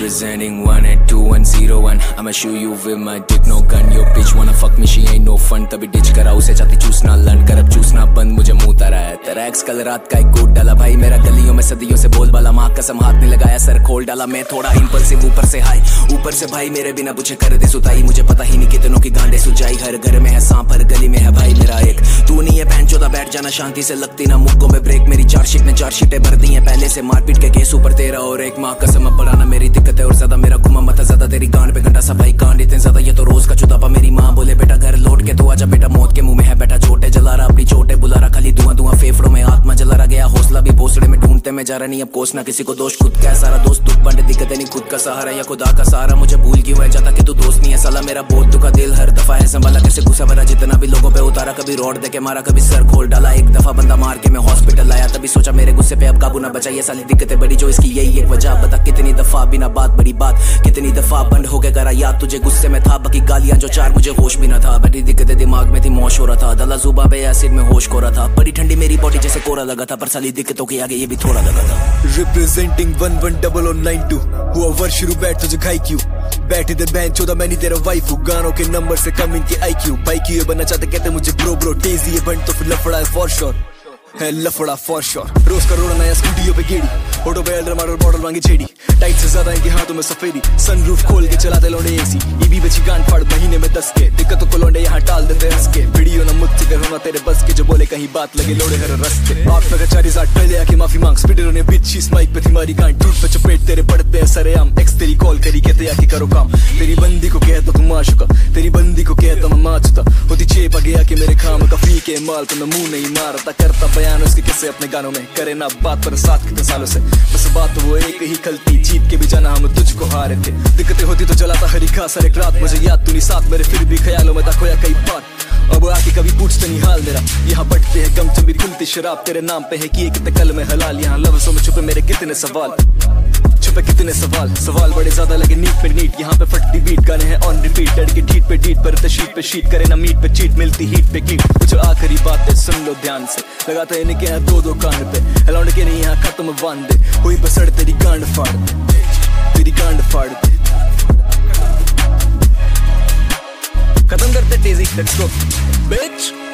Representing 182-101. I'ma shoot you with my dick, no gun. Your bitch wanna fuck me, she ain't no fun. तभी ditch करा उसे चाहती चूसना लन कर अब चूसना बंद मुझे मुंह तारा है तेरा एक्स कल रात का एक कोट डाला भाई मेरा गलियों में सदियों से बोल बाला माँ कसम हाथ नहीं लगाया सर खोल डाला मैं थोड़ा इम्पल्सिव ऊपर से हाई ऊपर से भाई मेरे बिना पूछे कर दे सुताई मुझे पता ही नहीं कितनों की गांडे सुजाई हर घर में है सांप हर गली में है भाई मेरा एक तू नहीं है पैन चौदह बैठ जाना शांति से लगती ना मुक्कों में ब्रेक मेरी चार्जशीट ने 4 शीटें भर दी हैं पहले से मारपीट के केस ऊपर तेरा और एक माँ कसम अब बढ़ाना मेरी दिक्कत है और ज्यादा मेरा घुमा मत ज्यादा तेरी गांड पे घंटा सा भाई कांड इतने ज्यादा ये तो रोज का चुदापा मेरी माँ बोले बेटा घर लौट के तू आजा बेटा मौत के मुंह में है बेटा चोटे जला रहा अपनी चोटे बुला रहा खाली धुआं धुआं फेफड़ों में आत्मा जला रहा गया हौसला भी भोसड़े में ढूंढते में जा रहा नहीं अब कोसना किसी को दोष खुद का है सारा दोस्त दुख बंट दिक्कत नहीं खुद का सहारा या खुदा का सहारा मुझे भूल क्यों है जाता कि तू दोस्त नहीं है साला मेरा बहुत दुखा दिल हर दफा है संभाला कैसे गुस्सा भरा जितना भी लोगों पे उतारा कभी रोड दे के मारा कभी सर खोल डाला एक दफा बंदा मार के मैं हॉस्पिटल आया तभी सोचा मेरे गुस्से पे अब काबू ना बचा ये साली दिक्कतें बड़ी जो इसकी यही एक वजह बता कितनी दफा बिना बात बड़ी बात कितनी दफा बंद हो के करा याद तुझे गुस्से में था बाकी गालियां जो 4 मुझे होश भी ना था बड़ी दिक्कतें दिमाग में थी मौश हो रहा था दला जुबा पे एसिड में होश खो रहा था बड़ी ठंडी मेरी बॉडी जैसे कोरा लगा था पर साली दिक्कतों के आगे ये भी थोड़ा लगा था Representing 11092 हुआ वर्ष शुरू बैठ तुझे खाई क्यों बैठे थे बहन चौदह मैं नहीं तेरा वाइफ हूँ गानों के नंबर से कम इनके IQ बाइक ये बनना चाहते कहते मुझे ब्रो तेजी ये बन तो फिर लफड़ा है फॉर श्योर है लफड़ा फॉर श्योर रोज का रोड़ा नया स्कूटियों पे गेड़ी ऑटो पे एल्डर मॉडल बॉटल मांगी छेड़ी टाइट से ज्यादा इनके हाथों में सफेदी सनरूफ खोल के चलाते लौंडे एसी ये भी बची गांड फाड़ महीने में 10 के दिक्कतों को लौंडे यहाँ टाल देते हंस के वीडियो ना मुझसे कर होना तेरे बस के जो बोले कहीं बात लगे लोड़े हर रस्ते आप लगा 4000 पहले आके माफी मांग स्पीडर ने बिच शीस माइक पे थी मारी गांड टूट पे चपेट तेरे पड़ते हैं सरेआम एक्स तेरी कॉल करी कहते आके करो काम तेरी बंदी को कहता तुम माशुका तेरी बंदी को कहता मैं माचुता होती चेप आगे आके मेरे खाम का फ्री के माल तो मैं मुंह नहीं मारता करता बयान उसके किस्से अपने गानों में करे ना बात पर साथ कितने सालों से बस बात तो वो एक ही खलती जीत के भी जाना हम तुझको हारे थे दिक्कतें होती तो चलाता हरी खास हर एक रात मुझे याद तू नहीं साथ मेरे फिर भी ख्यालों में था खोया कई बार अब आके कभी पूछते नहीं हाल मेरा यहाँ बटते हैं गम चंबी खुलती शराब तेरे नाम पे है किए कितने कल में हलाल यहाँ लफ्जों में छुपे मेरे कितने सवाल छुपे कितने सवाल बड़े ज्यादा लगे नीट पे नीट यहाँ पे फटती बीट गाने हैं ऑन रिपीट डर के ढीट पर शीट पे शीट करे ना मीट पे चीट मिलती हीट पे कीट कुछ आखिरी बातें सुन लो ध्यान से लगाते हैं इनके यहाँ दो कान पे अलाउंड के नहीं यहाँ खत्म बांध दे हुई बसड़ तेरी गांड फाड़ दे तेरी गांड फाड़ दे खत्म करते तेजी लेट्स गो बिच